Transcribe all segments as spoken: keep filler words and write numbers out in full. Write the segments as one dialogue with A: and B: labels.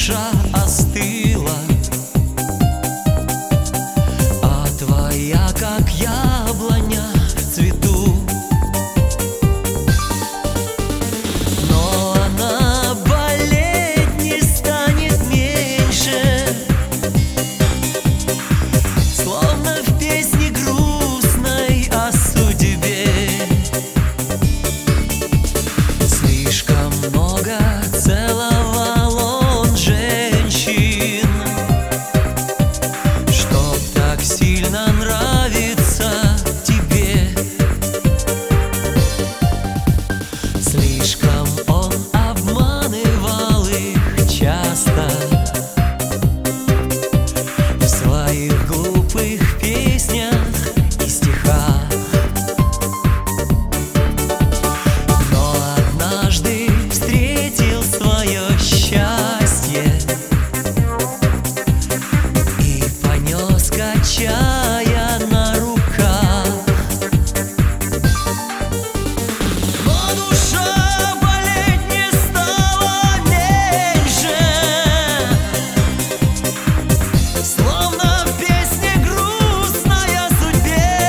A: душа остыла, а твоя, как яблоня, в цвету. Но она болеть не станет меньше, словно в песне грустной о судьбе. Слишком много целовал он женщин, чтоб так сильно нравиться тебе. Слишком он обманывал их часто в своих глупых песнях и стихах. Но однажды встретил свое счастье и понес, качая на руках. Но душа болеть не стала меньше, словно в песне грустной о судьбе.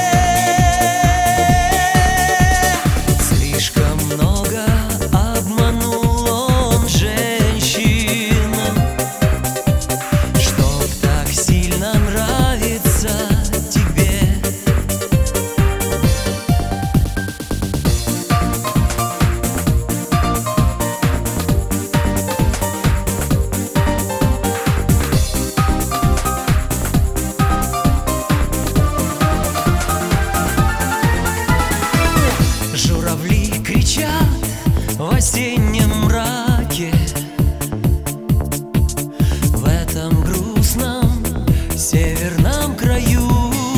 A: Слишком много обманул он женщин, чтоб так сильно нравиться тебе. Журавли кричат в осеннем мраке, в этом грустном северном краю.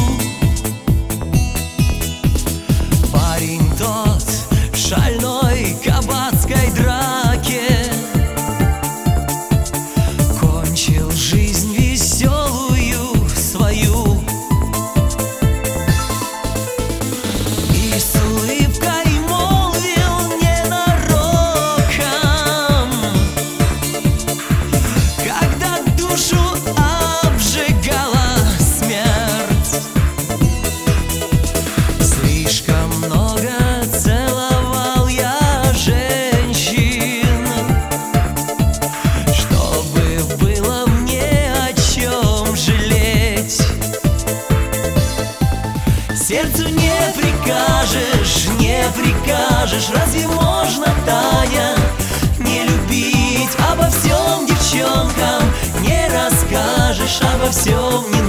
A: Парень тот в шальной кабацкой драке кончил жизнь веселую свою. И с улыбкой молвил ненароком, когда душу обжигала смерть. Слишком много целовал я женщин, чтобы было мне о чем жалеть. Сердцу не прикажешь, не прикажешь, разве можно, Таня, не любить? Обо всем девчонкам не расскажешь, обо всем не